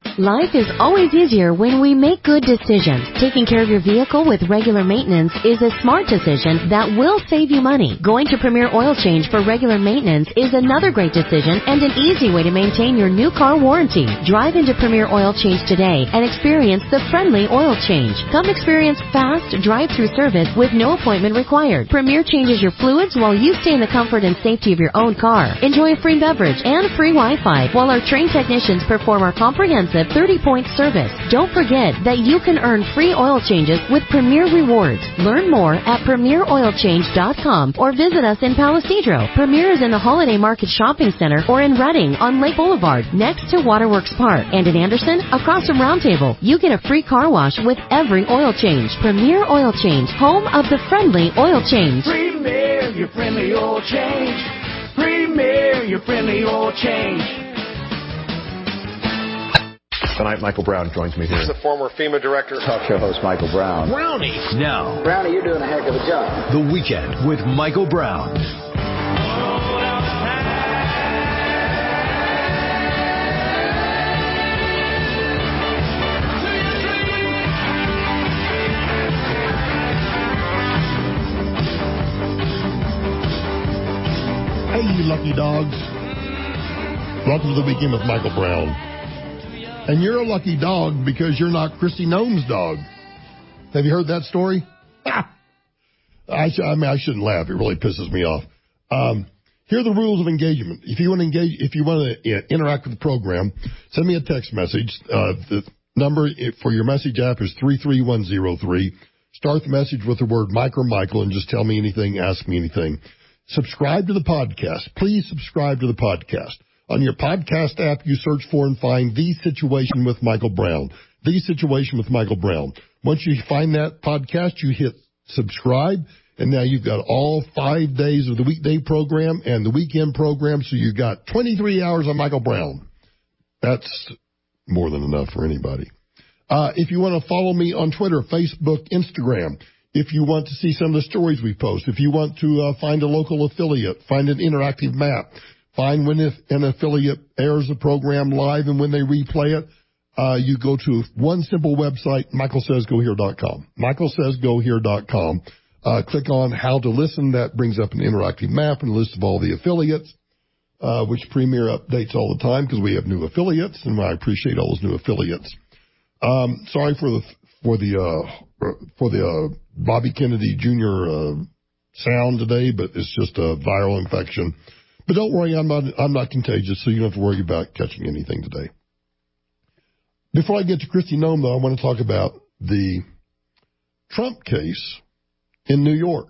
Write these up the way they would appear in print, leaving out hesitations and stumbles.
Life is always easier when we make good decisions. Taking care of your vehicle with regular maintenance is a smart decision that will save you money. Going to Premier Oil Change for regular maintenance is another great decision and an easy way to maintain your new car warranty. Drive into Premier Oil Change today and experience the friendly oil change. Come experience fast drive-through service with no appointment required. Premier changes your fluids while you stay in the comfort and safety of your own car. Enjoy a free beverage and free Wi-Fi while our trained technicians perform our comprehensive 30-point service. Don't forget that you can earn free oil changes with Premier Rewards. Learn more at PremierOilChange.com or visit us in Palo Cedro. Premier is in the Holiday Market Shopping Center or in Redding on Lake Boulevard next to Waterworks Park. And in Anderson, across from Roundtable, you get a free car wash with every oil change. Premier Oil Change, home of the friendly oil change. Premier, your friendly oil change. Premier, your friendly oil change. Tonight, Michael Brown joins me here. He's the former FEMA director. Talk show host Michael Brown. Brownie. Now. Brownie, you're doing a heck of a job. The Weekend with Michael Brown. Hey, you lucky dogs. Welcome to the Weekend with Michael Brown. And you're a lucky dog because you're not Kristi Noem's dog. Have you heard that story? I shouldn't laugh. It really pisses me off. Here are the rules of engagement. If you want to interact with the program, send me a text message. The number for your message app is 33103. Start the message with the word Mike or Michael and just tell me anything, ask me anything. Subscribe to the podcast. Please subscribe to the podcast. On your podcast app, you search for and find The Situation with Michael Brown. The Situation with Michael Brown. Once you find that podcast, you hit subscribe, and now you've got all 5 days of the weekday program and the weekend program, so you've got 23 hours on Michael Brown. That's more than enough for anybody. If you want to follow me on Twitter, Facebook, Instagram, if you want to see some of the stories we post, if you want to find a local affiliate, find an interactive map, find when an affiliate airs a program live and when they replay it, you go to one simple website, michaelsaysgohere.com. michaelsaysgohere.com. Click on how to listen. That brings up an interactive map and a list of all the affiliates, which Premier updates all the time because we have new affiliates, and I appreciate all those new affiliates. Sorry for the Bobby Kennedy Jr. sound today, but it's just a viral infection. But don't worry, I'm not contagious, so you don't have to worry about catching anything today. Before I get to Kristi Noem, though, I want to talk about the Trump case in New York.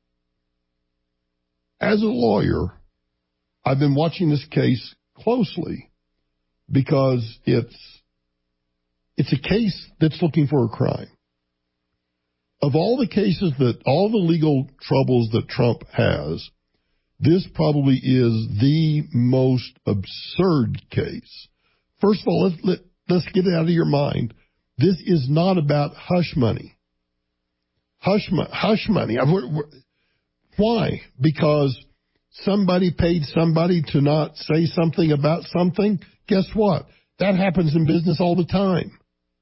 As a lawyer, I've been watching this case closely because it's a case that's looking for a crime. Of all the cases all the legal troubles that Trump has, this probably is the most absurd case. First of all, let's get it out of your mind. This is not about hush money. Hush money. Why? Because somebody paid somebody to not say something about something? Guess what? That happens in business all the time.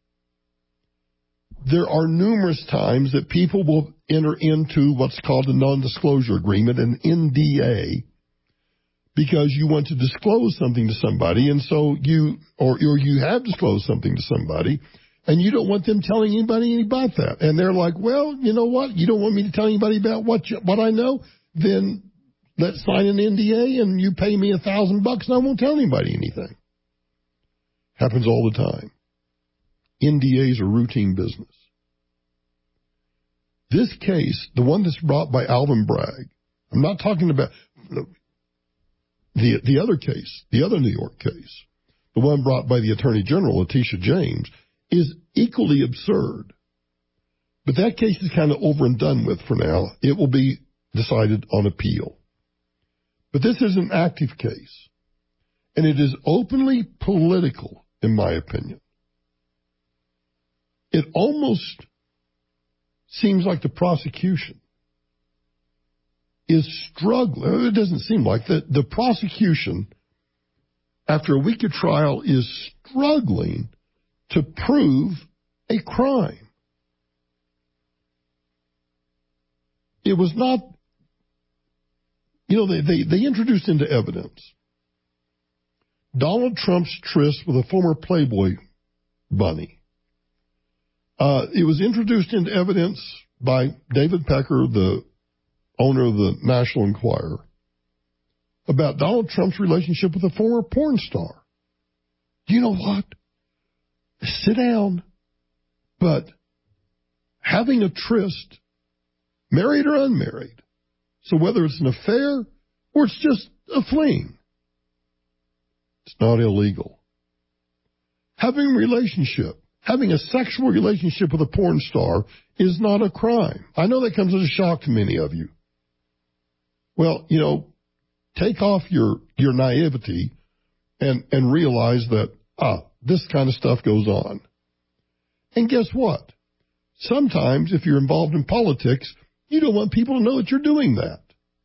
There are numerous times that people will enter into what's called a non-disclosure agreement, an NDA, because you want to disclose something to somebody, and so you have disclosed something to somebody, and you don't want them telling anybody about that. And they're like, well, you know what? You don't want me to tell anybody about what I know? Then let's sign an NDA, and you pay me $1,000, and I won't tell anybody anything. Happens all the time. NDAs are routine business. This case, the one that's brought by Alvin Bragg, I'm not talking about the other case, the other New York case, the one brought by the Attorney General, Letitia James, is equally absurd. But that case is kind of over and done with for now. It will be decided on appeal. But this is an active case, and it is openly political, in my opinion. It almost seems like the prosecution is struggling. It doesn't seem like the prosecution, after a week of trial, is struggling to prove a crime. It was not, they introduced into evidence Donald Trump's tryst with a former Playboy bunny. It was introduced into evidence by David Pecker, the owner of the National Enquirer, about Donald Trump's relationship with a former porn star. Do you know what? Sit down. But having a tryst, married or unmarried, so whether it's an affair or it's just a fling, it's not illegal. Having a sexual relationship with a porn star is not a crime. I know that comes as a shock to many of you. Well, take off your naivety and realize that, this kind of stuff goes on. And guess what? Sometimes if you're involved in politics, you don't want people to know that you're doing that.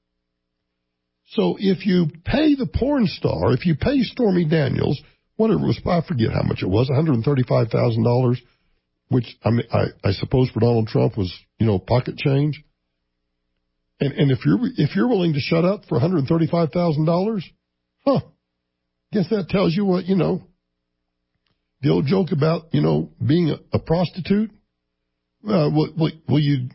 So if you pay the porn star, if you pay Stormy Daniels, whatever it was, I forget how much it was, $135,000, which I suppose for Donald Trump was, pocket change. And if you're willing to shut up for $135,000, guess that tells you what, the old joke about, being a prostitute. Will you,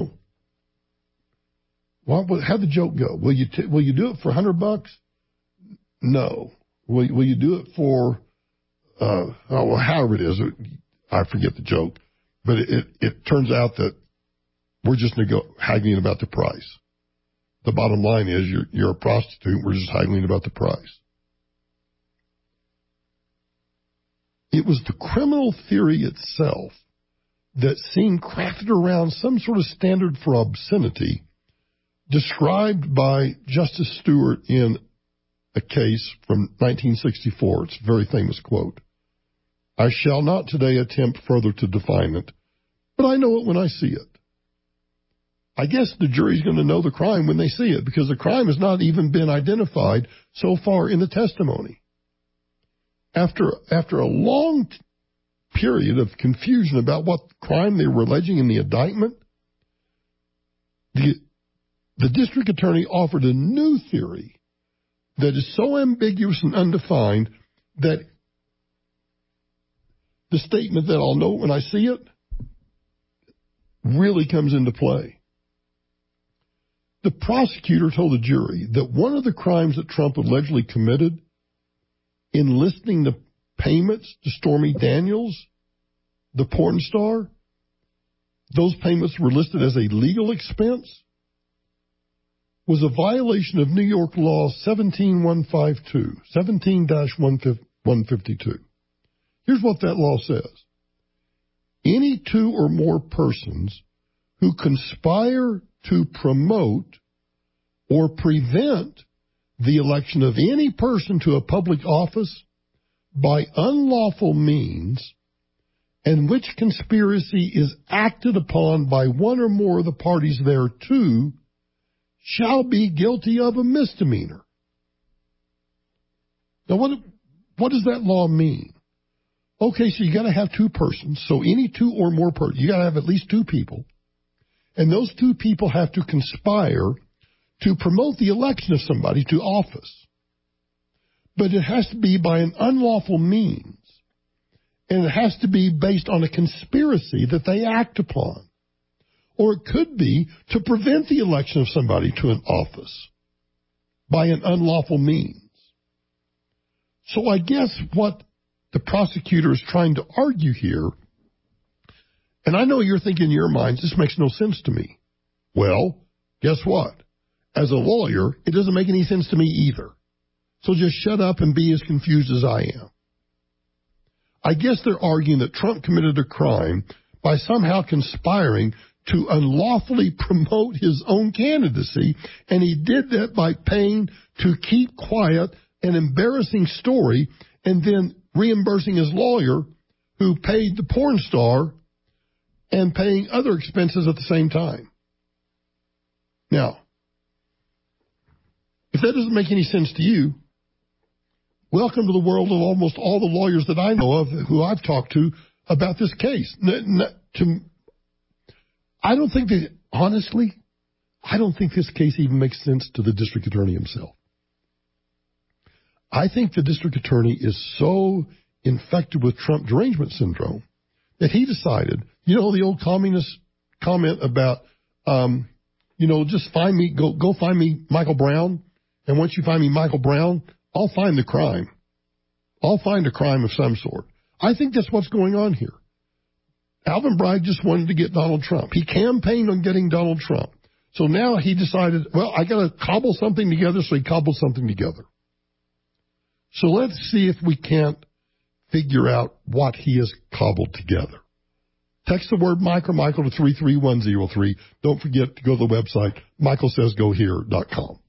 how'd the joke go? Will you do it for $100? No. Will you do it for, however it is? I forget the joke. But it turns out that we're just haggling about the price. The bottom line is you're a prostitute. We're just haggling about the price. It was the criminal theory itself that seemed crafted around some sort of standard for obscenity described by Justice Stewart in a case from 1964. It's a very famous quote. I shall not today attempt further to define it, but I know it when I see it. I guess the jury's going to know the crime when they see it, because the crime has not even been identified so far in the testimony. After a long period of confusion about what crime they were alleging in the indictment, the district attorney offered a new theory that is so ambiguous and undefined that the statement that I'll know when I see it really comes into play. The prosecutor told the jury that one of the crimes that Trump allegedly committed in listing the payments to Stormy Daniels, the porn star, those payments were listed as a legal expense, was a violation of New York law 17-152. Here's what that law says. Any two or more persons who conspire to promote or prevent the election of any person to a public office by unlawful means, and which conspiracy is acted upon by one or more of the parties thereto, shall be guilty of a misdemeanor. Now, what does that law mean? Okay, so you got to have two persons. So any two or more persons, you got to have at least two people. And those two people have to conspire to promote the election of somebody to office. But it has to be by an unlawful means. And it has to be based on a conspiracy that they act upon. Or it could be to prevent the election of somebody to an office by an unlawful means. So I guess what the prosecutor is trying to argue here, and I know you're thinking in your minds, this makes no sense to me. Well, guess what? As a lawyer, it doesn't make any sense to me either. So just shut up and be as confused as I am. I guess they're arguing that Trump committed a crime by somehow conspiring to unlawfully promote his own candidacy, and he did that by paying to keep quiet an embarrassing story and then reimbursing his lawyer who paid the porn star and paying other expenses at the same time. Now, if that doesn't make any sense to you, welcome to the world of almost all the lawyers that I know of who I've talked to about this case. I don't think that, honestly, I don't think this case even makes sense to the district attorney himself. I think the district attorney is so infected with Trump derangement syndrome that he decided, the old communist comment about, just find me, go find me Michael Brown. And once you find me Michael Brown, I'll find the crime. I'll find a crime of some sort. I think that's what's going on here. Alvin Bragg just wanted to get Donald Trump. He campaigned on getting Donald Trump. So now he decided, well, I got to cobble something together, so he cobbled something together. So let's see if we can't figure out what he has cobbled together. Text the word Mike or Michael to 33103. Don't forget to go to the website, michaelsaysgohere.com.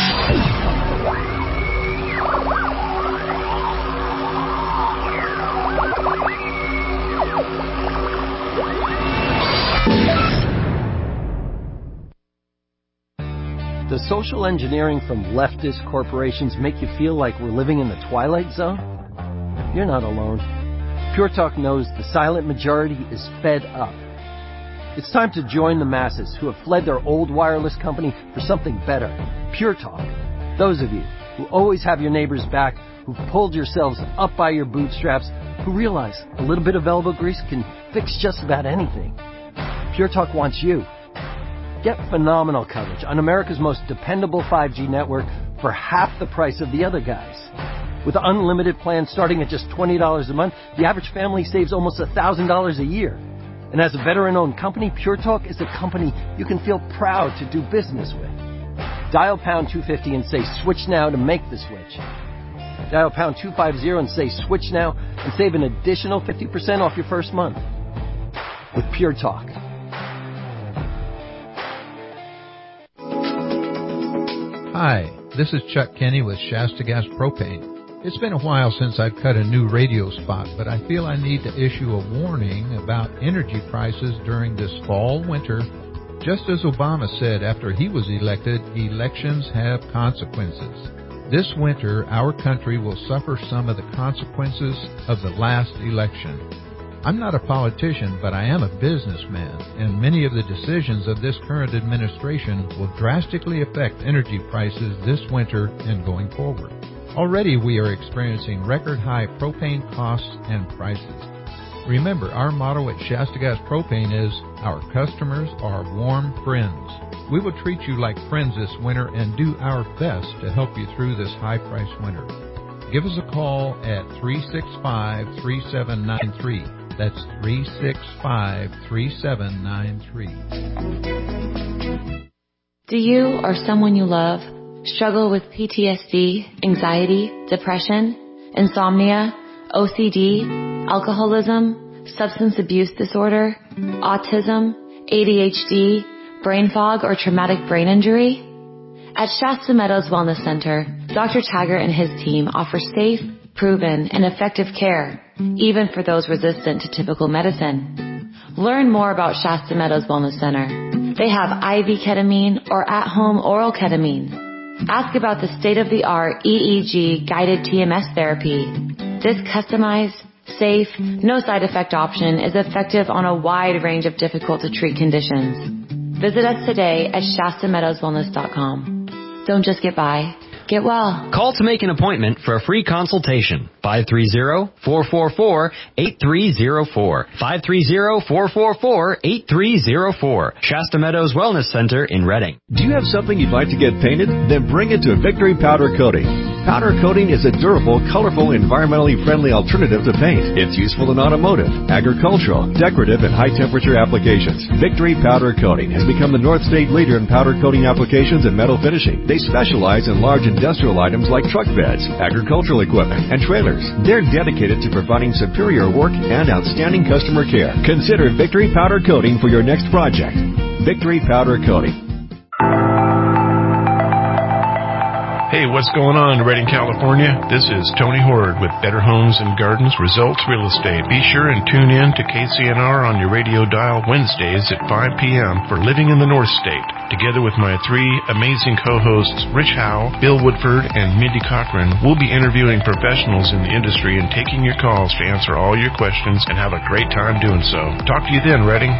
Does social engineering from leftist corporations make you feel like we're living in the Twilight Zone? You're not alone. Pure Talk knows the silent majority is fed up. It's time to join the masses who have fled their old wireless company for something better. Pure Talk. Those of you who always have your neighbors back, who've pulled yourselves up by your bootstraps, who realize a little bit of elbow grease can fix just about anything. Pure Talk wants you. Get phenomenal coverage on America's most dependable 5G network for half the price of the other guys. With unlimited plans starting at just $20 a month, the average family saves almost $1,000 a year. And as a veteran-owned company, Pure Talk is a company you can feel proud to do business with. Dial pound 250 and say switch now to make the switch. Dial pound 250 and say switch now and save an additional 50% off your first month. With Pure Talk. Hi, this is Chuck Kenny with Shasta Gas Propane. It's been a while since I've cut a new radio spot, but I feel I need to issue a warning about energy prices during this fall-winter. Just as Obama said after he was elected, elections have consequences. This winter, our country will suffer some of the consequences of the last election. I'm not a politician, but I am a businessman, and many of the decisions of this current administration will drastically affect energy prices this winter and going forward. Already we are experiencing record-high propane costs and prices. Remember, our motto at Shasta Gas Propane is, our customers are warm friends. We will treat you like friends this winter and do our best to help you through this high-priced winter. Give us a call at 365-3793. That's 365-3793. Do you or someone you love struggle with PTSD, anxiety, depression, insomnia, OCD, alcoholism, substance abuse disorder, autism, ADHD, brain fog, or traumatic brain injury? At Shasta Meadows Wellness Center, Dr. Taggart and his team offer safe, proven, and effective care, even for those resistant to typical medicine. Learn more about Shasta Meadows Wellness Center. They have IV ketamine or at-home oral ketamine. Ask about the state-of-the-art EEG guided TMS therapy. This customized, safe, no side effect option is effective on a wide range of difficult to treat conditions. Visit us today at ShastaMeadowsWellness.com. Don't just get by. Get well. Call to make an appointment for a free consultation. 530-444-8304. 530-444-8304. Shasta Meadows Wellness Center in Reading. Do you have something you'd like to get painted? Then bring it to Victory Powder Coating. Powder coating is a durable, colorful, environmentally friendly alternative to paint. It's useful in automotive, agricultural, decorative, and high-temperature applications. Victory Powder Coating has become the North State leader in powder coating applications and metal finishing. They specialize in large industrial items like truck beds, agricultural equipment, and trailers. They're dedicated to providing superior work and outstanding customer care. Consider Victory Powder Coating for your next project. Victory Powder Coating. Hey, what's going on in Redding, California? This is Tony Horde with Better Homes and Gardens Results Real Estate. Be sure and tune in to KCNR on your radio dial Wednesdays at 5 p.m. for Living in the North State. Together with my three amazing co-hosts, Rich Howe, Bill Woodford, and Mindy Cochran, we'll be interviewing professionals in the industry and taking your calls to answer all your questions and have a great time doing so. Talk to you then, Redding.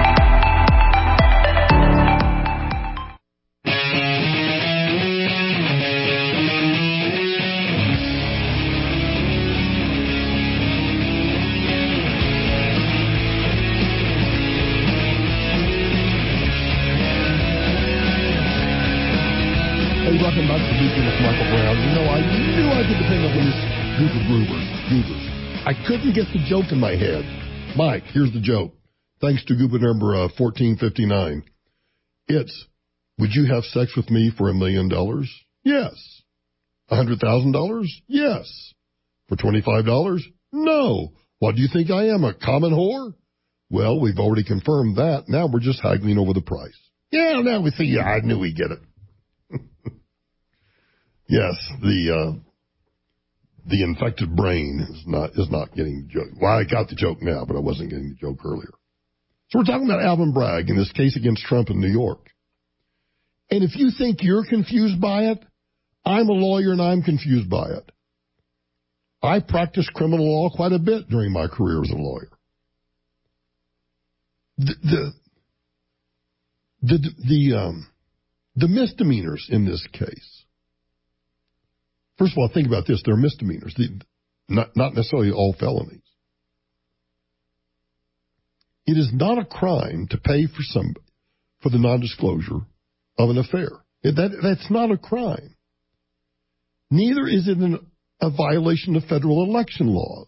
Welcome back to Beacon with Michael Brown. You know, I knew I could depend on these group of goobers. I couldn't get the joke in my head. Mike, here's the joke. Thanks to Goober number 1459. It's, would you have sex with me for $1 million? Yes. $100,000? Yes. For $25? No. What do you think I am, a common whore? Well, we've already confirmed that. Now we're just haggling over the price. Yeah, now we see. Yeah, I knew we'd get it. Yes, the infected brain is not getting the joke. Well, I got the joke now, but I wasn't getting the joke earlier. So we're talking about Alvin Bragg in this case against Trump in New York. And if you think you're confused by it, I'm a lawyer and I'm confused by it. I practiced criminal law quite a bit during my career as a lawyer. The misdemeanors in this case. First of all, think about this. They're misdemeanors, not necessarily all felonies. It is not a crime to pay for the non-disclosure of an affair. That's not a crime. Neither is it a violation of federal election laws.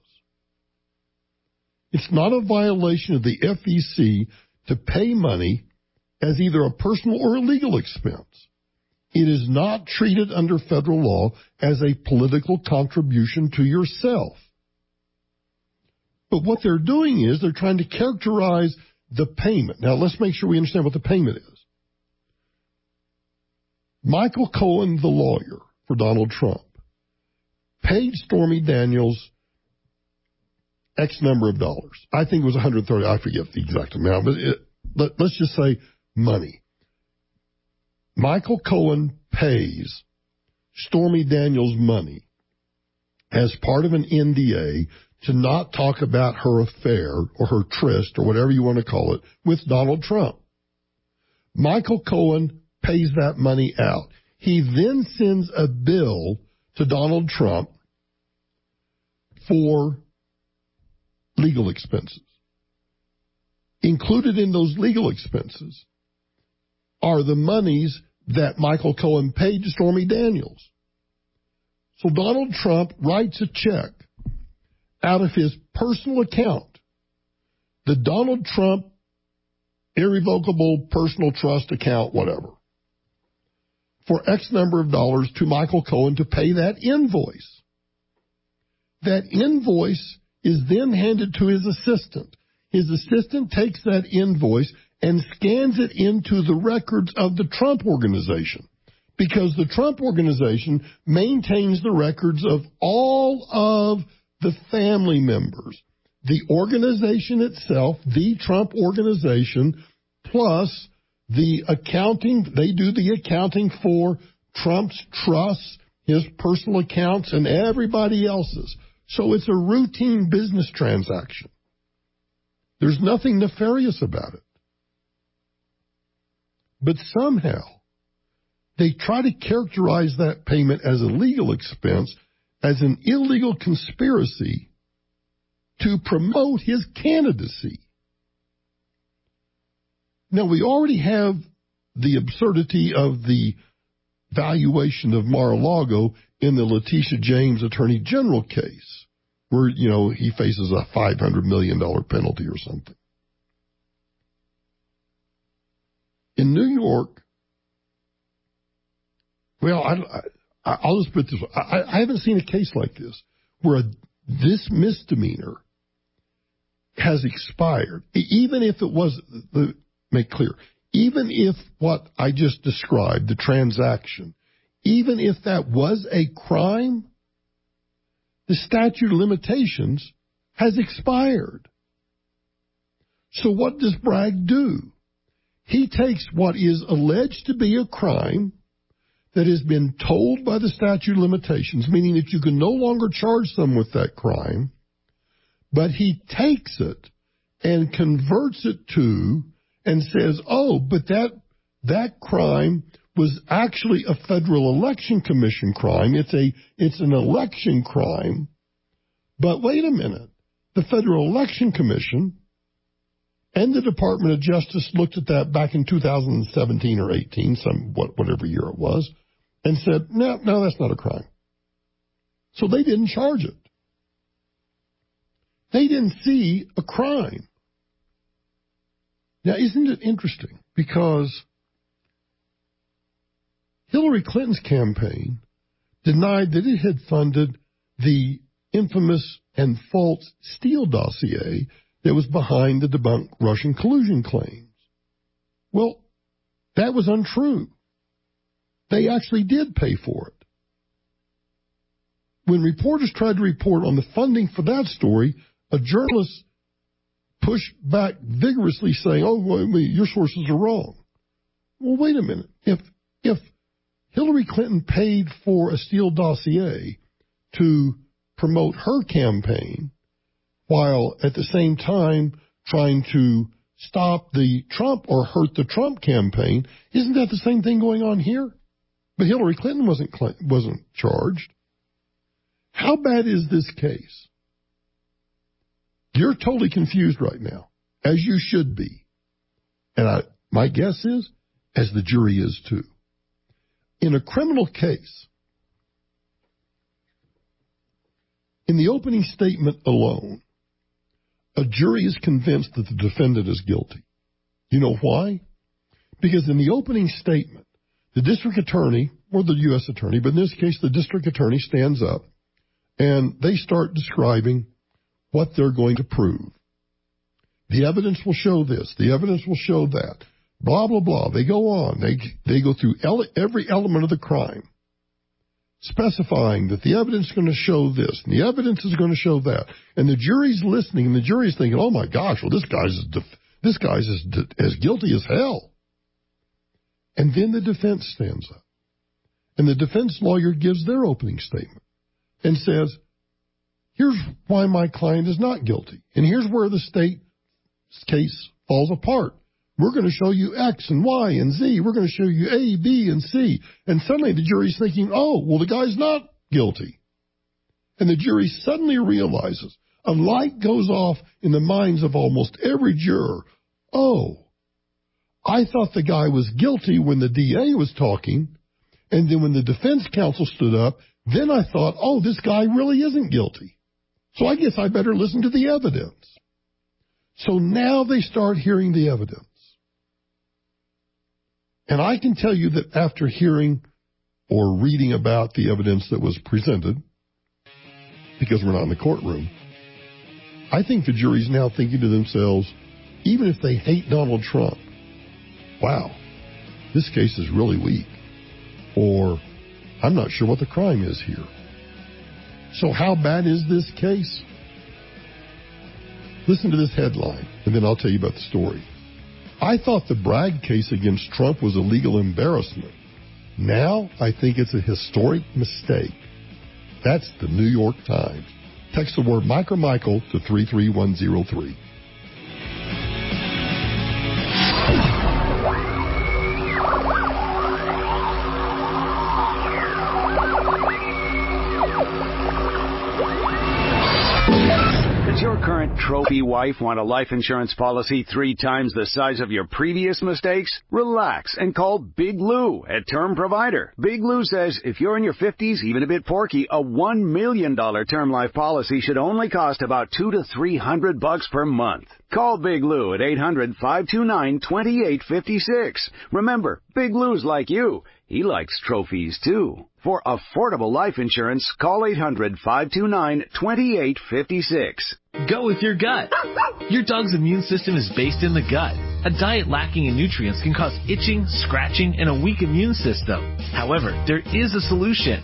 It's not a violation of the FEC to pay money as either a personal or a legal expense. It is not treated under federal law as a political contribution to yourself. But what they're doing is they're trying to characterize the payment. Now, let's make sure we understand what the payment is. Michael Cohen, the lawyer for Donald Trump, paid Stormy Daniels X number of dollars. I think it was $130. I forget the exact amount, but let's just say money. Michael Cohen pays Stormy Daniels money as part of an NDA to not talk about her affair or her tryst or whatever you want to call it with Donald Trump. Michael Cohen pays that money out. He then sends a bill to Donald Trump for legal expenses. Included in those legal expenses are the monies that Michael Cohen paid to Stormy Daniels. So Donald Trump writes a check out of his personal account, the Donald Trump irrevocable personal trust account, whatever, for X number of dollars to Michael Cohen to pay that invoice. That invoice is then handed to his assistant. His assistant takes that invoice and scans it into the records of the Trump Organization, because the Trump Organization maintains the records of all of the family members. The organization itself, the Trump Organization, plus the accounting, they do the accounting for Trump's trusts, his personal accounts, and everybody else's. So it's a routine business transaction. There's nothing nefarious about it. But somehow, they try to characterize that payment as a legal expense, as an illegal conspiracy to promote his candidacy. Now, we already have the absurdity of the valuation of Mar-a-Lago in the Letitia James Attorney General case, where, he faces a $500 million penalty or something. In New York, well, I'll just put it this way. I haven't seen a case like this where this misdemeanor has expired, even if it was, make clear, even if what I just described, the transaction, even if that was a crime, the statute of limitations has expired. So what does Bragg do? He takes what is alleged to be a crime that has been told by the statute of limitations, meaning that you can no longer charge them with that crime, but he takes it and converts it to and says, oh, but that crime was actually a Federal Election Commission crime. It's an election crime. But wait a minute. The Federal Election Commission and the Department of Justice looked at that back in 2017 or 18, whatever year it was, and said, no, that's not a crime. So they didn't charge it. They didn't see a crime. Now, isn't it interesting? Because Hillary Clinton's campaign denied that it had funded the infamous and false Steele dossier that was behind the debunked Russian collusion claims. Well, that was untrue. They actually did pay for it. When reporters tried to report on the funding for that story, a journalist pushed back vigorously saying, oh, well, your sources are wrong. Well, wait a minute. If Hillary Clinton paid for a Steele dossier to promote her campaign, while at the same time trying to stop the Trump or hurt the Trump campaign, isn't that the same thing going on here? But Hillary Clinton wasn't charged. How bad is this case? You're totally confused right now, as you should be. And my guess is, as the jury is too. In a criminal case, in the opening statement alone, a jury is convinced that the defendant is guilty. You know why? Because in the opening statement, the district attorney, or the U.S. attorney, but in this case the district attorney stands up and they start describing what they're going to prove. The evidence will show this. The evidence will show that. Blah, blah, blah. They go on. They go through every element of the crime, specifying that the evidence is going to show this, and the evidence is going to show that. And the jury's listening, and the jury's thinking, oh, my gosh, well, this guy's as guilty as hell. And then the defense stands up. And the defense lawyer gives their opening statement and says, here's why my client is not guilty. And here's where the state's case falls apart. We're going to show you X and Y and Z. We're going to show you A, B, and C. And suddenly the jury's thinking, oh, well, the guy's not guilty. And the jury suddenly realizes, a light goes off in the minds of almost every juror. Oh, I thought the guy was guilty when the DA was talking. And then when the defense counsel stood up, then I thought, oh, this guy really isn't guilty. So I guess I better listen to the evidence. So now they start hearing the evidence. And I can tell you that after hearing or reading about the evidence that was presented, because we're not in the courtroom, I think the jury's now thinking to themselves, even if they hate Donald Trump, wow, this case is really weak. Or, I'm not sure what the crime is here. So how bad is this case? Listen to this headline, and then I'll tell you about the story. I thought the Bragg case against Trump was a legal embarrassment. Now I think it's a historic mistake. That's the New York Times. Text the word Mike or Michael to 33103. Does your current trophy wife want a life insurance policy 3 times the size of your previous mistakes? Relax and call Big Lou at Term Provider. Big Lou says if you're in your 50s, even a bit porky, a $1 million term life policy should only cost about $200 to $300 per month. Call Big Lou at 800-529-2856. Remember, Big Lou's like you. He likes trophies, too. For affordable life insurance, call 800-529-2856. Go with your gut. Your dog's immune system is based in the gut. A diet lacking in nutrients can cause itching, scratching, and a weak immune system. However, there is a solution.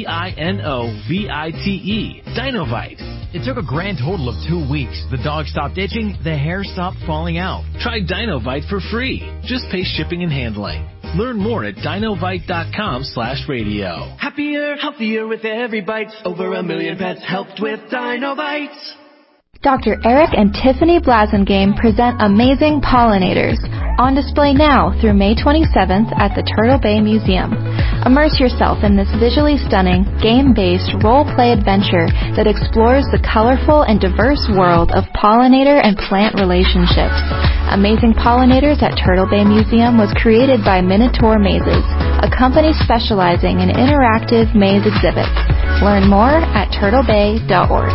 DINOVITE. Dinovite. It took a grand total of 2 weeks. The dog stopped itching, the hair stopped falling out. Try Dinovite for free. Just pay shipping and handling. Learn more at dinovite.com/radio. Happier, healthier with every bite. Over 1 million pets helped with Dinovite. Dr. Eric and Tiffany Blasingame present Amazing Pollinators, on display now through May 27th at the Turtle Bay Museum. Immerse yourself in this visually stunning, game-based role-play adventure that explores the colorful and diverse world of pollinator and plant relationships. Amazing Pollinators at Turtle Bay Museum was created by Minotaur Mazes, a company specializing in interactive maze exhibits. Learn more at turtlebay.org.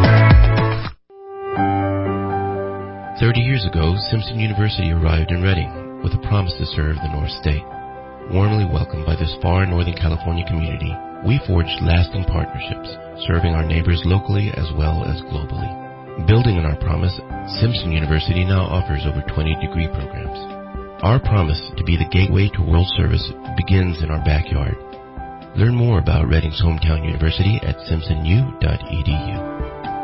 30 years ago, Simpson University arrived in Reading with a promise to serve the North State. Warmly welcomed by this far Northern California community, we forged lasting partnerships, serving our neighbors locally as well as globally. Building on our promise, Simpson University now offers over 20 degree programs. Our promise to be the gateway to world service begins in our backyard. Learn more about Reading's hometown university at simpsonu.edu.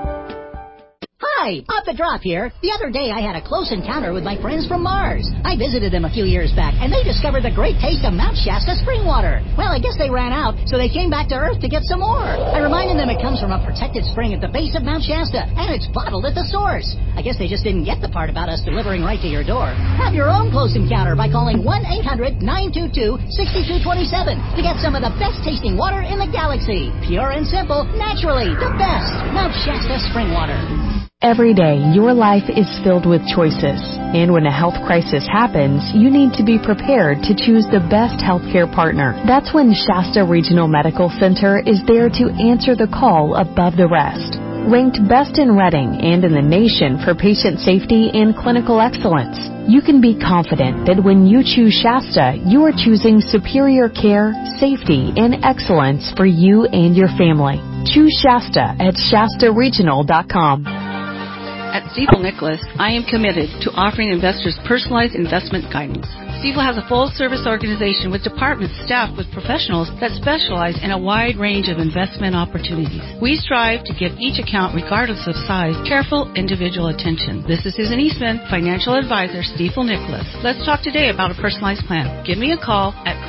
Hi, Up the Drop here. The other day I had a close encounter with my friends from Mars. I visited them a few years back, and they discovered the great taste of Mount Shasta spring water. Well, I guess they ran out, so they came back to Earth to get some more. I reminded them it comes from a protected spring at the base of Mount Shasta, and it's bottled at the source. I guess they just didn't get the part about us delivering right to your door. Have your own close encounter by calling 1-800-922-6227 to get some of the best tasting water in the galaxy. Pure and simple, naturally, the best. Mount Shasta spring water. Every day, your life is filled with choices. And when a health crisis happens, you need to be prepared to choose the best healthcare partner. That's when Shasta Regional Medical Center is there to answer the call above the rest. Ranked best in Reading and in the nation for patient safety and clinical excellence, you can be confident that when you choose Shasta, you are choosing superior care, safety, and excellence for you and your family. Choose Shasta at shastaregional.com. At Stifel Nicholas, I am committed to offering investors personalized investment guidance. Stifel has a full-service organization with departments staffed with professionals that specialize in a wide range of investment opportunities. We strive to give each account, regardless of size, careful individual attention. This is Susan Eastman, Financial Advisor, Stifel Nicholas. Let's talk today about a personalized plan. Give me a call at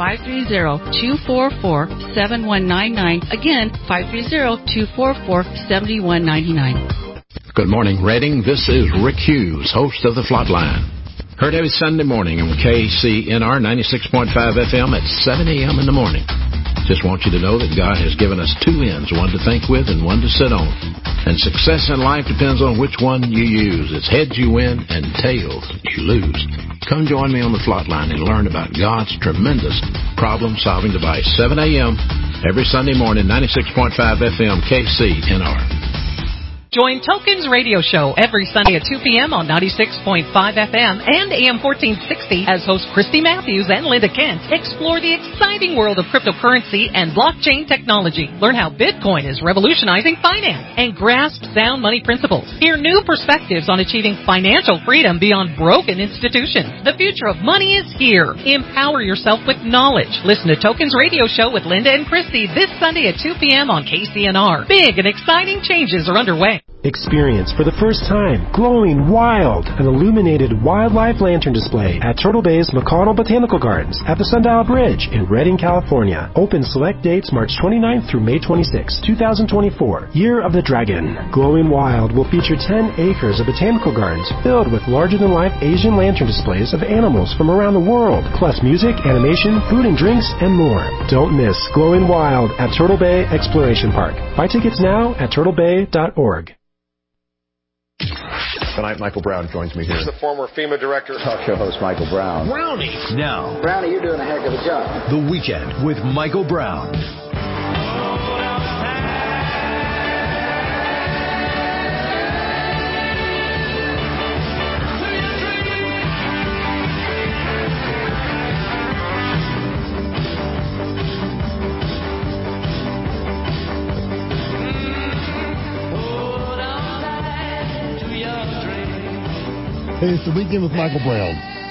530-244-7199. Again, 530-244-7199. Good morning, Reading. This is Rick Hughes, host of The Flatline. Heard every Sunday morning on KCNR 96.5 FM at 7 a.m. in the morning. Just want you to know that God has given us two ends, one to think with and one to sit on. And success in life depends on which one you use. It's heads you win and tails you lose. Come join me on The Flatline and learn about God's tremendous problem-solving device. 7 a.m. every Sunday morning, 96.5 FM, KCNR. Join Tokens Radio Show every Sunday at 2 p.m. on 96.5 FM and AM 1460 as hosts Christy Matthews and Linda Kent explore the exciting world of cryptocurrency and blockchain technology. Learn how Bitcoin is revolutionizing finance and grasp sound money principles. Hear new perspectives on achieving financial freedom beyond broken institutions. The future of money is here. Empower yourself with knowledge. Listen to Tokens Radio Show with Linda and Christy this Sunday at 2 p.m. on KCNR. Big and exciting changes are underway. Experience for the first time Glowing Wild, an illuminated wildlife lantern display at Turtle Bay's McConnell Botanical Gardens at the Sundial Bridge in Redding, California. Open select dates March 29th through May 26, 2024. Year of the Dragon. Glowing Wild will feature 10 acres of botanical gardens filled with larger-than-life Asian lantern displays of animals from around the world, plus music, animation, food and drinks, and more. Don't miss Glowing Wild at Turtle Bay Exploration Park. Buy tickets now at turtlebay.org. Tonight, Michael Brown joins me here. He's the former FEMA director. Talk show host Michael Brown. Brownie. Now. Brownie, you're doing a heck of a job. The Weekend with Michael Brown. Hey, it's The Weekend with Michael Brown.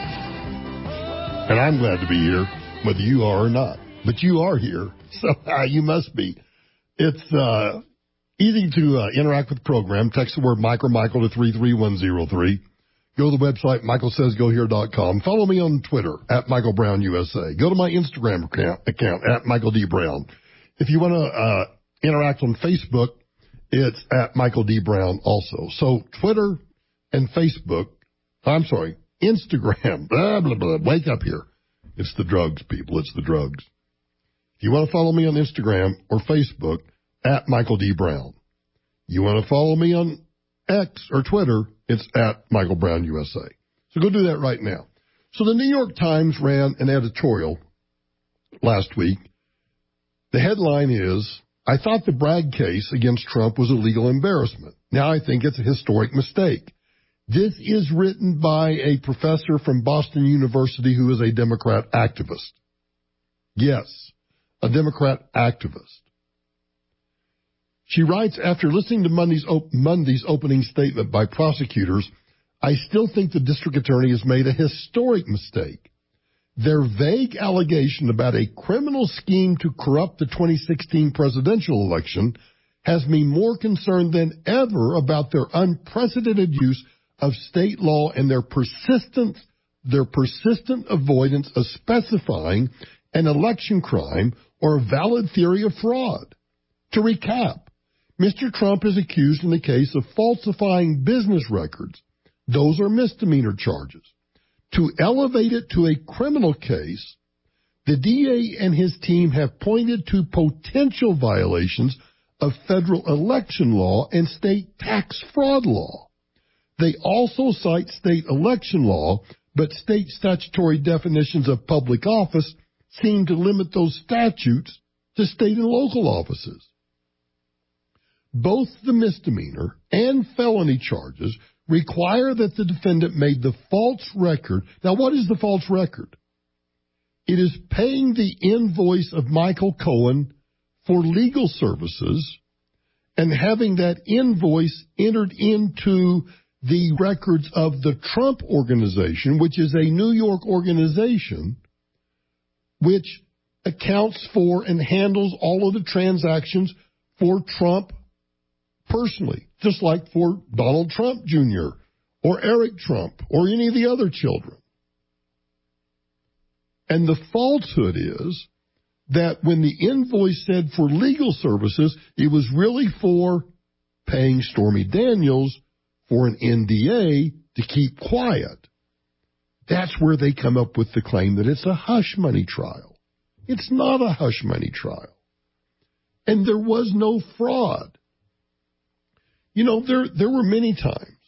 And I'm glad to be here, whether you are or not. But you are here, so you must be. It's easy to interact with the program. Text the word Mike or Michael to 33103. Go to the website, michaelsaysgohere.com. Follow me on Twitter, at Michael Brown USA. Go to my Instagram account, at Michael D. Brown. If you want to interact on Facebook, it's at Michael D. Brown also. So Twitter and Facebook, Instagram, blah, blah, blah. Wake up here. It's the drugs, people. It's the drugs. If you want to follow me on Instagram or Facebook, at Michael D. Brown. You want to follow me on X or Twitter, it's at Michael Brown USA. So go do that right now. So the New York Times ran an editorial last week. The headline is, I thought the Bragg case against Trump was a legal embarrassment. Now I think it's a historic mistake. This is written by a professor from Boston University who is a Democrat activist. Yes, a Democrat activist. She writes, after listening to Monday's opening statement by prosecutors, I still think the district attorney has made a historic mistake. Their vague allegation about a criminal scheme to corrupt the 2016 presidential election has me more concerned than ever about their unprecedented use of state law and their persistent avoidance of specifying an election crime or a valid theory of fraud. To recap, Mr. Trump is accused in the case of falsifying business records. Those are misdemeanor charges. To elevate it to a criminal case, the DA and his team have pointed to potential violations of federal election law and state tax fraud law. They also cite state election law, but state statutory definitions of public office seem to limit those statutes to state and local offices. Both the misdemeanor and felony charges require that the defendant made the false record. Now, what is the false record? It is paying the invoice of Michael Cohen for legal services and having that invoice entered into the records of the Trump Organization, which is a New York organization which accounts for and handles all of the transactions for Trump personally, just like for Donald Trump Jr. or Eric Trump or any of the other children. And the falsehood is that when the invoice said for legal services, it was really for paying Stormy Daniels for an NDA to keep quiet. That's where they come up with the claim that it's a hush money trial. It's not a hush money trial. And there was no fraud. You know, there were many times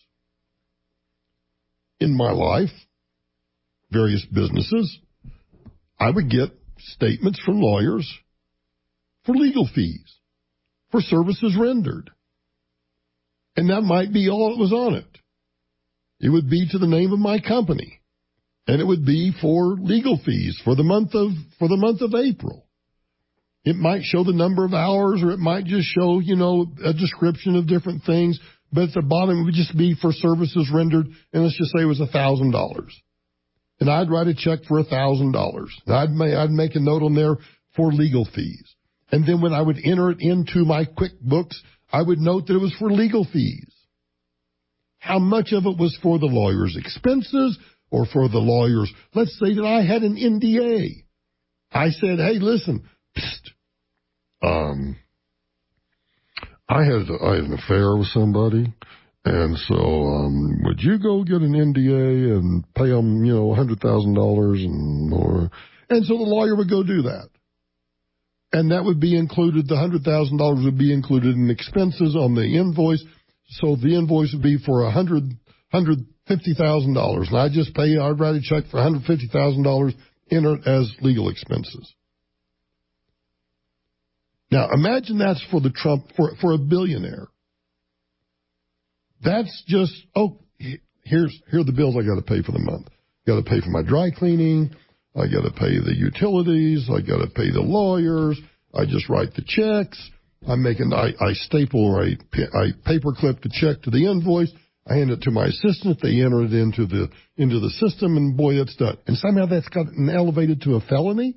in my life, various businesses, I would get statements from lawyers for legal fees, for services rendered. And that might be all that was on it. It would be to the name of my company. And it would be for legal fees for the month of April. It might show the number of hours, or it might just show, a description of different things. But at the bottom, it would just be for services rendered, and let's just say it was $1,000. And I'd write a check for $1,000. I'd make a note on there for legal fees. And then when I would enter it into my QuickBooks, I would note that it was for legal fees. How much of it was for the lawyer's expenses or for the lawyer's, let's say that I had an NDA. I said, hey, listen, I had an affair with somebody, and so would you go get an NDA and pay them, $100,000 and more? And so the lawyer would go do that. And that would be included, the $100,000 would be included in expenses on the invoice. So the invoice would be for $150,000. And I'd write a check for $150,000 in it as legal expenses. Now imagine that's for the Trump, for a billionaire. That's just, here are the bills I got to pay for the month. Got to pay for my dry cleaning. I got to pay the utilities. I got to pay the lawyers. I just write the checks. I staple or I paper clip the check to the invoice. I hand it to my assistant. They enter it into the system, and boy, that's done. And somehow that's gotten elevated to a felony.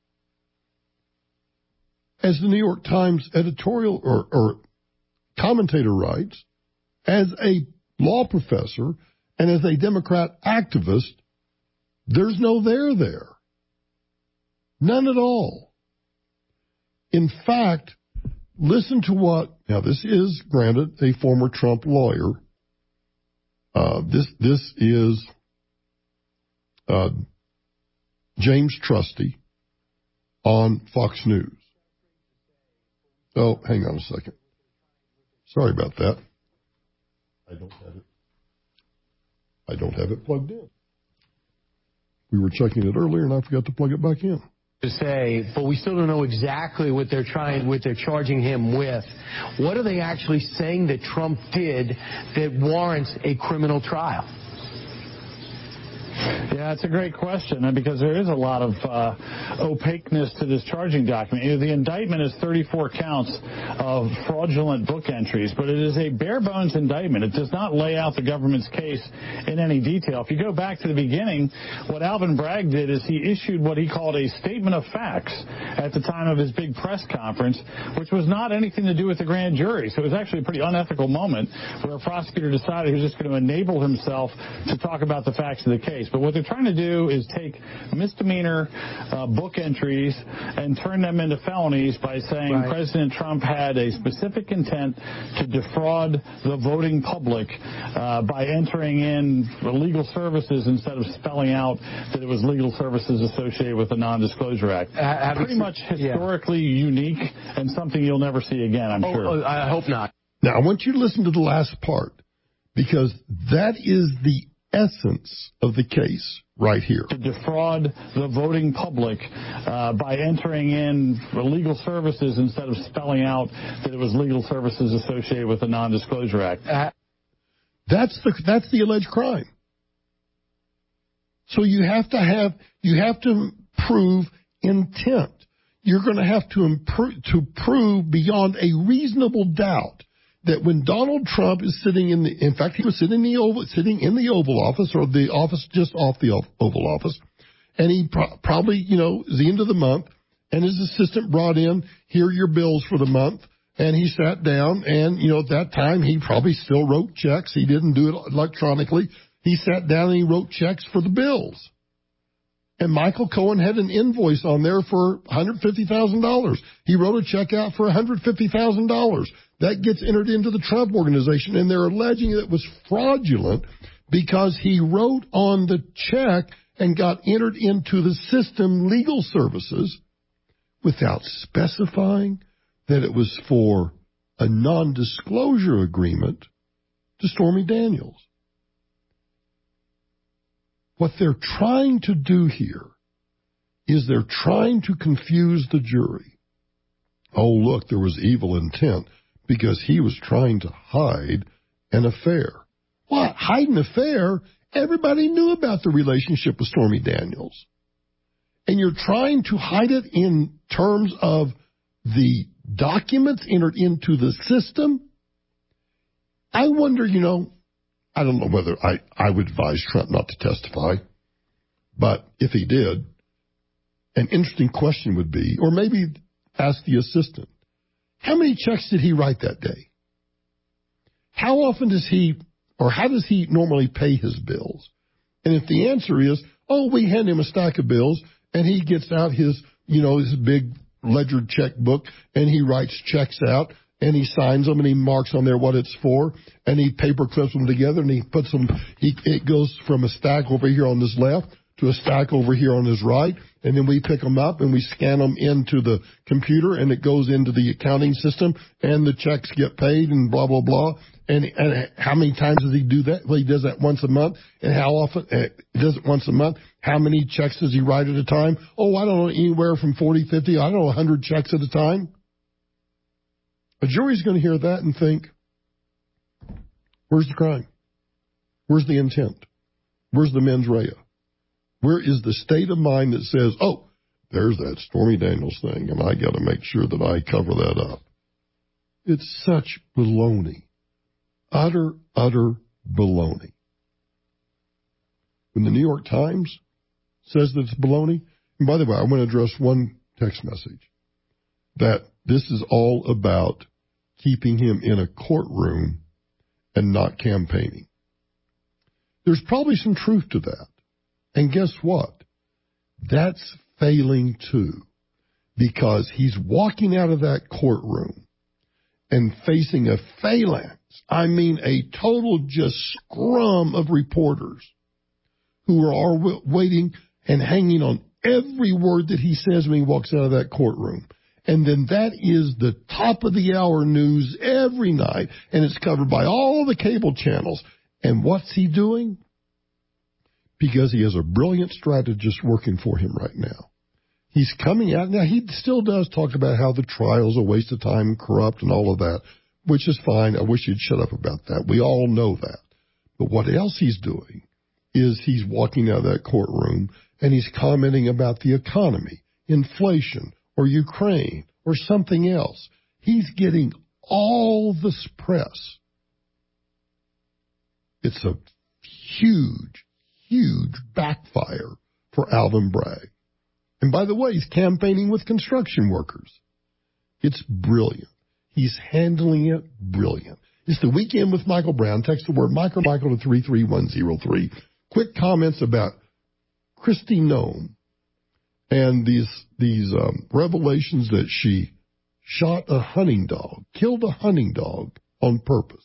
As the New York Times editorial or commentator writes, as a law professor and as a Democrat activist, there's no there. None at all. In fact, listen to what, now this is, granted, a former Trump lawyer. This is James Trusty on Fox News. Oh, hang on a second. Sorry about that. I don't have it plugged in. We were checking it earlier, and I forgot to plug it back in. To say, but we still don't know exactly what they're charging him with. What are they actually saying that Trump did that warrants a criminal trial? Yeah, it's a great question, because there is a lot of opaqueness to this charging document. The indictment is 34 counts of fraudulent book entries, but it is a bare-bones indictment. It does not lay out the government's case in any detail. If you go back to the beginning, what Alvin Bragg did is he issued what he called a statement of facts at the time of his big press conference, which was not anything to do with the grand jury. So it was actually a pretty unethical moment where a prosecutor decided he was just going to enable himself to talk about the facts of the case. But what they're trying to do is take misdemeanor book entries and turn them into felonies by saying President Trump had a specific intent to defraud the voting public by entering in legal services instead of spelling out that it was legal services associated with the Non-Disclosure Act. Pretty much historically unique and something you'll never see again, I'm sure. I hope not. Now, I want you to listen to the last part, because that is the essence of the case right here. To defraud the voting public by entering in legal services instead of spelling out that it was legal services associated with the Non-Disclosure Act. That's the alleged crime. So you have to prove intent. You're going to have to prove beyond a reasonable doubt that when Donald Trump is sitting in fact, he was sitting in the Oval Office, or the office just off the Oval Office, and he probably, is the end of the month, and his assistant brought in, here are your bills for the month, and he sat down, and, at that time, he probably still wrote checks. He didn't do it electronically. He sat down and he wrote checks for the bills. And Michael Cohen had an invoice on there for $150,000. He wrote a check out for $150,000. That gets entered into the Trump Organization, and they're alleging it was fraudulent because he wrote on the check and got entered into the system legal services without specifying that it was for a non-disclosure agreement to Stormy Daniels. What they're trying to do here is they're trying to confuse the jury. Oh, look, there was evil intent because he was trying to hide an affair. What? Hide an affair? Everybody knew about the relationship with Stormy Daniels. And you're trying to hide it in terms of the documents entered into the system? I wonder, I don't know whether I would advise Trump not to testify, but if he did, an interesting question would be, or maybe ask the assistant, how many checks did he write that day? How often how does he normally pay his bills? And if the answer is, we hand him a stack of bills, and he gets out his big ledger checkbook, and he writes checks out, and he signs them, and he marks on there what it's for, and he paper clips them together, and he puts them, it goes from a stack over here on his left to a stack over here on his right, and then we pick them up, and we scan them into the computer, and it goes into the accounting system, and the checks get paid, and blah, blah, blah. And how many times does he do that? Well, he does that once a month. And how often? He does it once a month. How many checks does he write at a time? I don't know, anywhere from 40, 50, 100 checks at a time. A jury's going to hear that and think, where's the crime? Where's the intent? Where's the mens rea? Where is the state of mind that says, there's that Stormy Daniels thing, and I got to make sure that I cover that up? It's such baloney. Utter baloney. When the New York Times says that it's baloney, and by the way, I want to address one text message, that this is all about keeping him in a courtroom and not campaigning. There's probably some truth to that. And guess what? That's failing too, because he's walking out of that courtroom and facing a phalanx, I mean a total just scrum of reporters who are waiting and hanging on every word that he says when he walks out of that courtroom. And then that is the top of the hour news every night, and it's covered by all the cable channels. And what's he doing? Because he has a brilliant strategist working for him right now. He's coming out. Now, he still does talk about how the trial's a waste of time, corrupt, and all of that, which is fine. I wish he'd shut up about that. We all know that. But what else he's doing is he's walking out of that courtroom and he's commenting about the economy, inflation, or Ukraine, or something else. He's getting all this press. It's a huge backfire for Alvin Bragg. And by the way, he's campaigning with construction workers. It's brilliant. He's handling it brilliant. It's the Weekend with Michael Brown. Text the word Michael to 33103. Quick comments about Kristi Noem and these revelations that she shot a hunting dog, killed a hunting dog on purpose.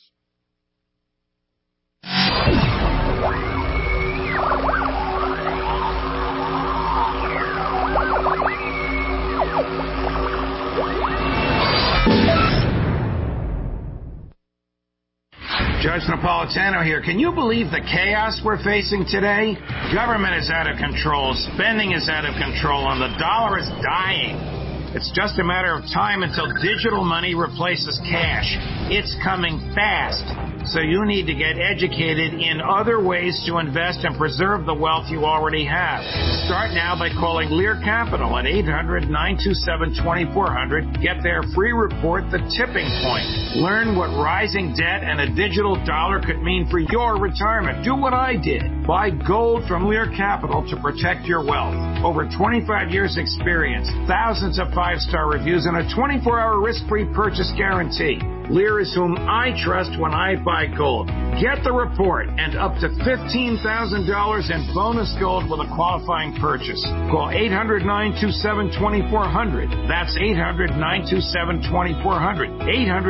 Judge Napolitano here. Can you believe the chaos we're facing today? Government is out of control, spending is out of control, and the dollar is dying. It's just a matter of time until digital money replaces cash. It's coming fast. So you need to get educated in other ways to invest and preserve the wealth you already have. Start now by calling Lear Capital at 800-927-2400. Get their free report, The Tipping Point. Learn what rising debt and a digital dollar could mean for your retirement. Do what I did. Buy gold from Lear Capital to protect your wealth. Over 25 years experience, thousands of 5-star reviews, and a 24-hour risk-free purchase guarantee. Lear is whom I trust when I buy gold. Get the report and up to $15,000 in bonus gold with a qualifying purchase. Call 800-927-2400. That's 800-927-2400.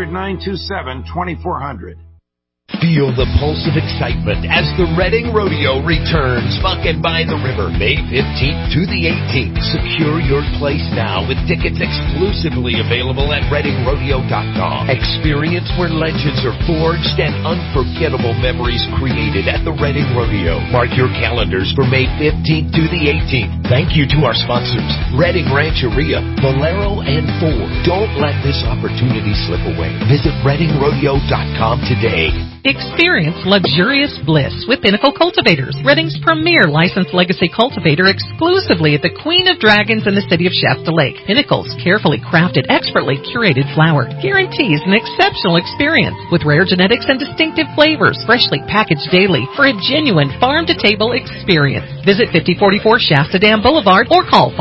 800-927-2400. Feel the pulse of excitement as the Reading Rodeo returns, bucking by the river, May 15th to the 18th. Secure your place now with tickets exclusively available at ReadingRodeo.com. Experience where legends are forged and unforgettable memories created at the Reading Rodeo. Mark your calendars for May 15th to the 18th. Thank you to our sponsors, Reading Rancheria, Valero, and Ford. Don't let this opportunity slip away. Visit ReadingRodeo.com today. Experience luxurious bliss with Pinnacle Cultivators, Reading's premier licensed legacy cultivator, exclusively at the Queen of Dragons in the city of Shasta Lake. Pinnacle's carefully crafted, expertly curated flower guarantees an exceptional experience with rare genetics and distinctive flavors, freshly packaged daily for a genuine farm-to-table experience. Visit 5044 Shasta Dam Boulevard or call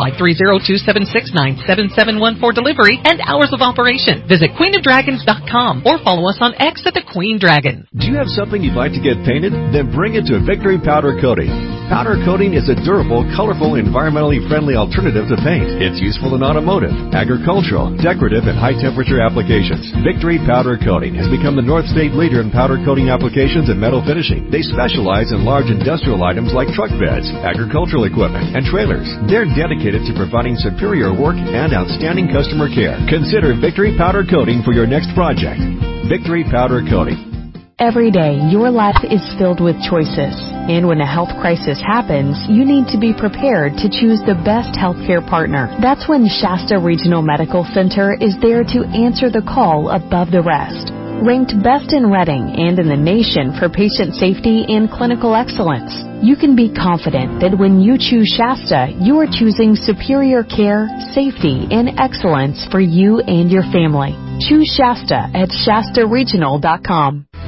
530-276-9771 for delivery and hours of operation. Visit queenofdragons.com or follow us on X at the Queen Dragon. Do you have something you'd like to get painted? Then bring it to Victory Powder Coating. Powder coating is a durable, colorful, environmentally friendly alternative to paint. It's useful in automotive, agricultural, decorative, and high-temperature applications. Victory Powder Coating has become the North State leader in powder coating applications and metal finishing. They specialize in large industrial items like truck beds, agricultural equipment, and trailers. They're dedicated to providing superior work and outstanding customer care. Consider Victory Powder Coating for your next project. Victory Powder Coating. Every day, your life is filled with choices. And when a health crisis happens, you need to be prepared to choose the best healthcare partner. That's when Shasta Regional Medical Center is there to answer the call above the rest. Ranked best in Reading and in the nation for patient safety and clinical excellence, you can be confident that when you choose Shasta, you are choosing superior care, safety, and excellence for you and your family. Choose Shasta at ShastaRegional.com.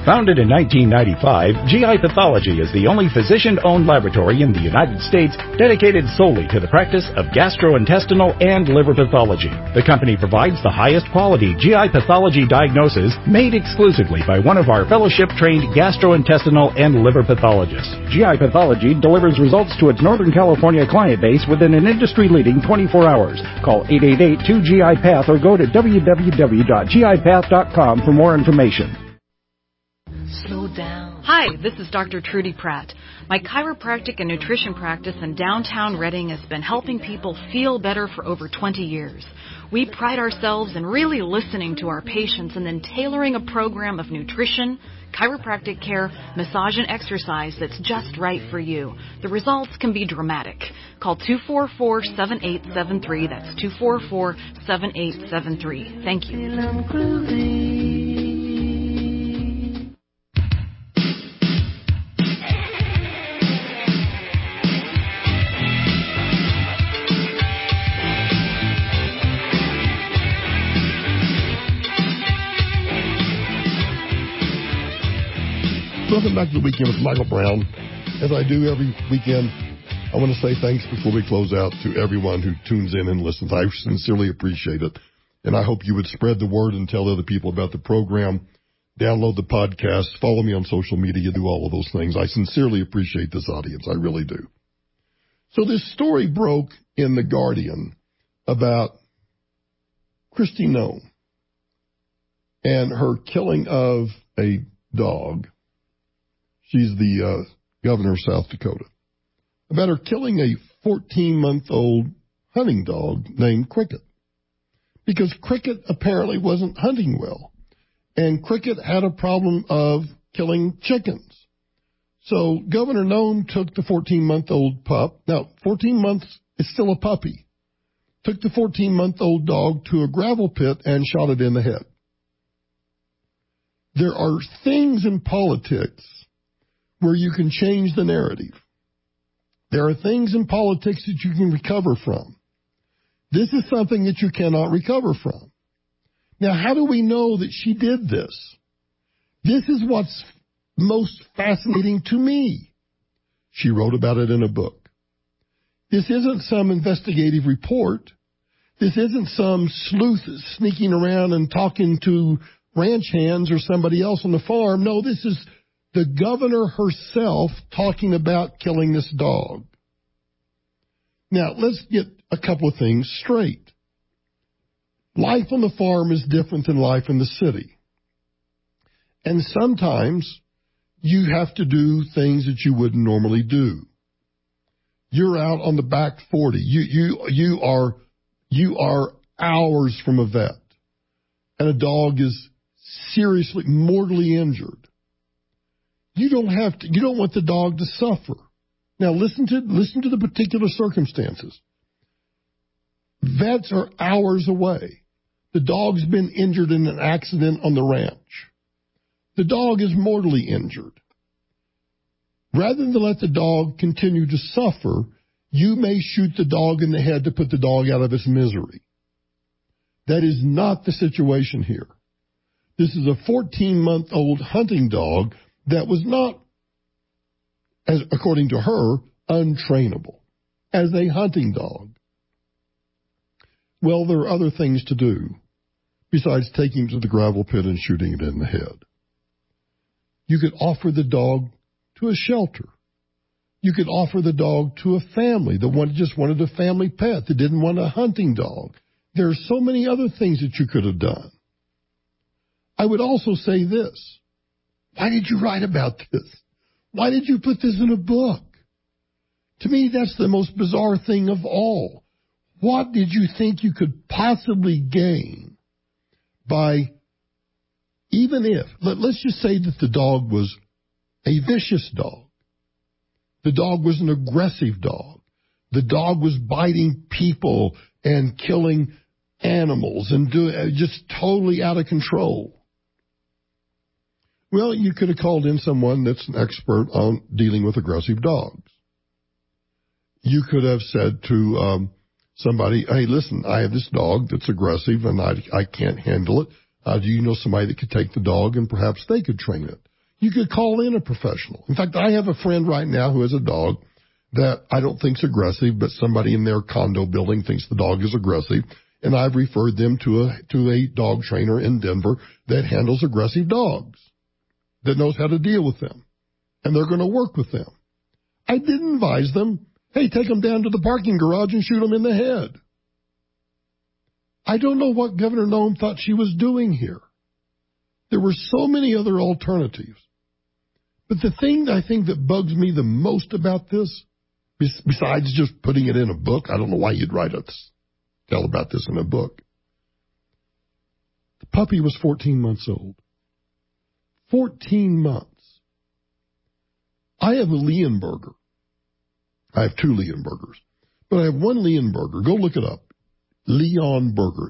Founded in 1995, GI Pathology is the only physician-owned laboratory in the United States dedicated solely to the practice of gastrointestinal and liver pathology. The company provides the highest quality GI pathology diagnosis made exclusively by one of our fellowship-trained gastrointestinal and liver pathologists. GI Pathology delivers results to its Northern California client base within an industry-leading 24 hours. Call 888-2GI-PATH or go to www.gipath.com for more information. Slow down. Hi, this is Dr. Trudy Pratt. My chiropractic and nutrition practice in downtown Redding has been helping people feel better for over 20 years. We pride ourselves in really listening to our patients and then tailoring a program of nutrition, chiropractic care, massage, and exercise that's just right for you. The results can be dramatic. Call 244-7873. That's 244-7873. Thank you. Welcome back to the Weekend with Michael Brown. As I do every weekend, I want to say thanks before we close out to everyone who tunes in and listens. I sincerely appreciate it. And I hope you would spread the word and tell other people about the program. Download the podcast. Follow me on social media. Do all of those things. I sincerely appreciate this audience. I really do. So this story broke in The Guardian about Kristi Noem and her killing of a dog. She's the governor of South Dakota. About her killing a 14-month-old hunting dog named Cricket. Because Cricket apparently wasn't hunting well. And Cricket had a problem of killing chickens. So Governor Noem took the 14-month-old pup. Now, 14 months is still a puppy. Took the 14-month-old dog to a gravel pit and shot it in the head. There are things in politics where you can change the narrative. There are things in politics that you can recover from. This is something that you cannot recover from. Now, how do we know that she did this? This is what's most fascinating to me. She wrote about it in a book. This isn't some investigative report. This isn't some sleuth sneaking around and talking to ranch hands or somebody else on the farm. No, this is the governor herself talking about killing this dog. Now, let's get a couple of things straight. Life on the farm is different than life in the city. And sometimes you have to do things that you wouldn't normally do. You're out on the back 40. You are hours from a vet. And a dog is seriously, mortally injured. You don't want the dog to suffer. Now listen to the particular circumstances. Vets are hours away. The dog's been injured in an accident on the ranch. The dog is mortally injured. Rather than let the dog continue to suffer, you may shoot the dog in the head to put the dog out of its misery. That is not the situation here. This is a 14-month-old hunting dog that was not, as according to her, untrainable as a hunting dog. Well, there are other things to do besides taking him to the gravel pit and shooting it in the head. You could offer the dog to a shelter. You could offer the dog to a family that just wanted a family pet, that didn't want a hunting dog. There are so many other things that you could have done. I would also say this. Why did you write about this? Why did you put this in a book? To me, that's the most bizarre thing of all. What did you think you could possibly gain by, even if, let's just say that the dog was a vicious dog. The dog was an aggressive dog. The dog was biting people and killing animals and just totally out of control. Well, you could have called in someone that's an expert on dealing with aggressive dogs. You could have said to somebody, hey, listen, I have this dog that's aggressive and I can't handle it. Do you know somebody that could take the dog and perhaps they could train it? You could call in a professional. In fact, I have a friend right now who has a dog that I don't think's aggressive, but somebody in their condo building thinks the dog is aggressive, and I've referred them to a dog trainer in Denver that handles aggressive dogs, that knows how to deal with them, and they're going to work with them. I didn't advise them, hey, take them down to the parking garage and shoot them in the head. I don't know what Governor Noem thought she was doing here. There were so many other alternatives. But the thing I think that bugs me the most about this, besides just putting it in a book, I don't know why you'd tell about this in a book. The puppy was 14 months old. 14 months. I have a Leonberger. I have 2 Leonbergers. But I have one Leonberger. Go look it up. Leonberger.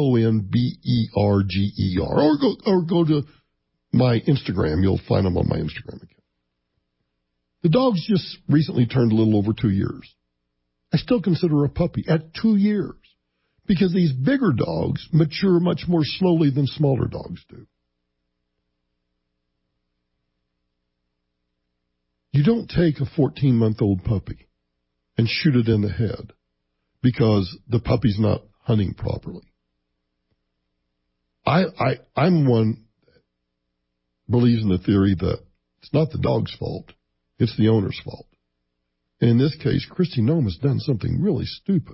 Leonberger. Or go to my Instagram. You'll find them on my Instagram account. The dog's just recently turned a little over 2 years. I still consider a puppy at 2 years because these bigger dogs mature much more slowly than smaller dogs do. You don't take a 14-month-old puppy and shoot it in the head because the puppy's not hunting properly. I'm one that believes in the theory that it's not the dog's fault, it's the owner's fault. And in this case, Kristi Noem has done something really stupid.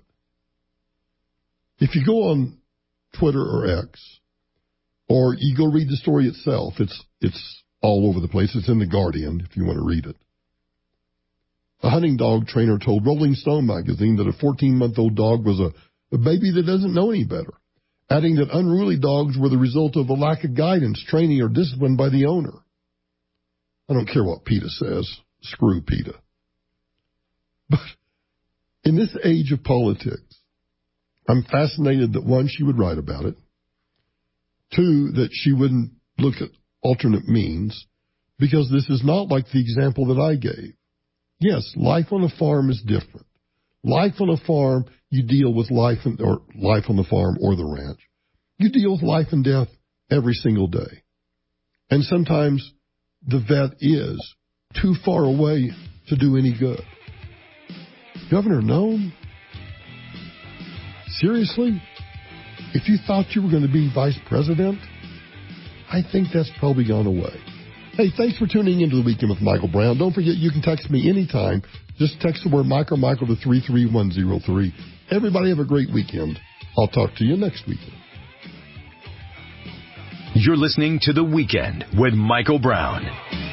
If you go on Twitter or X, or you go read the story itself, it's all over the place. It's in The Guardian if you want to read it. A hunting dog trainer told Rolling Stone magazine that a 14-month-old dog was a baby that doesn't know any better, adding that unruly dogs were the result of a lack of guidance, training, or discipline by the owner. I don't care what PETA says. Screw PETA. But in this age of politics, I'm fascinated that, 1, she would write about it, 2, that she wouldn't look at alternate means, because this is not like the example that I gave. Yes, life on a farm is different. Life on a farm, you deal with life on the farm or the ranch. You deal with life and death every single day. And sometimes the vet is too far away to do any good. Governor Noem? Seriously? If you thought you were going to be vice president, I think that's probably gone away. Hey, thanks for tuning into The Weekend with Michael Brown. Don't forget you can text me anytime. Just text the word Michael to 33103. Everybody have a great weekend. I'll talk to you next weekend. You're listening to The Weekend with Michael Brown.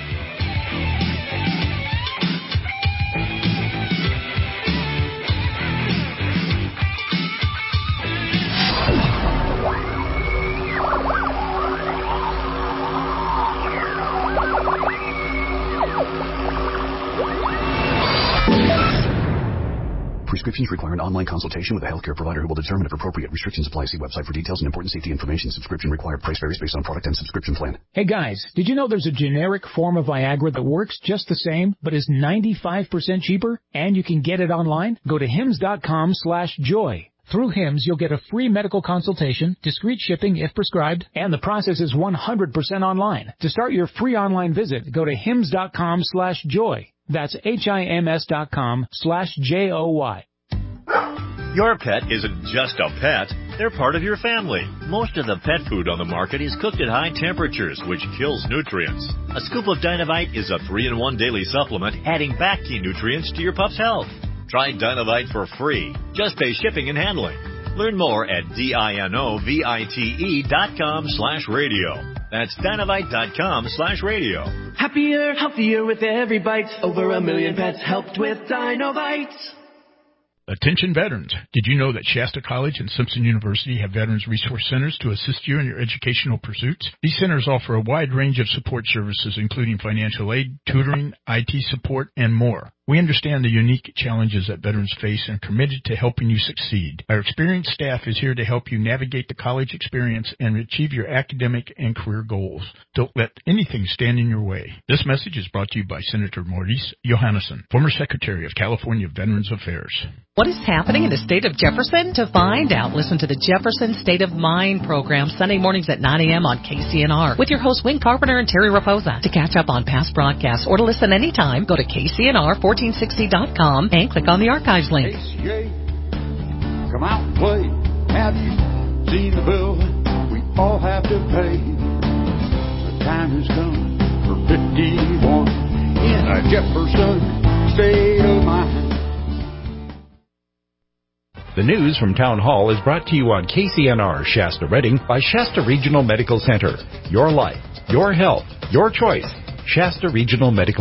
Prescriptions require an online consultation with a healthcare provider who will determine if appropriate. Restrictions apply. See website for details and important safety information. Subscription required. Price varies based on product and subscription plan. Hey guys, did you know there's a generic form of Viagra that works just the same, but is 95% cheaper? And you can get it online? Go to hims.com/joy. Through HIMS, you'll get a free medical consultation, discreet shipping if prescribed, and the process is 100% online. To start your free online visit, go to hims.com/joy. That's HIMS.com/JOY. Your pet isn't just a pet. They're part of your family. Most of the pet food on the market is cooked at high temperatures, which kills nutrients. A scoop of Dinovite is a 3-in-1 daily supplement, adding back key nutrients to your pup's health. Try Dinovite for free. Just pay shipping and handling. Learn more at DINOVITE.com/radio. That's Dinovite.com/radio. Happier, healthier with every bite. Over 1 million pets helped with Dinovite. Attention veterans. Did you know that Shasta College and Simpson University have Veterans Resource Centers to assist you in your educational pursuits? These centers offer a wide range of support services, including financial aid, tutoring, IT support, and more. We understand the unique challenges that veterans face and are committed to helping you succeed. Our experienced staff is here to help you navigate the college experience and achieve your academic and career goals. Don't let anything stand in your way. This message is brought to you by Senator Maurice Johannesson, former Secretary of California Veterans Affairs. What is happening in the state of Jefferson? To find out, listen to the Jefferson State of Mind program Sunday mornings at 9 a.m. on KCNR with your hosts Wing Carpenter and Terry Raposa. To catch up on past broadcasts or to listen anytime, go to KCNR1460.com and click on the archives link. ACA, come out and play. Have you seen the bill we all have to pay? The time has come for 51 in a Jefferson State of Mind. The news from Town Hall is brought to you on KCNR Shasta Redding by Shasta Regional Medical Center. Your life, your health, your choice. Shasta Regional Medical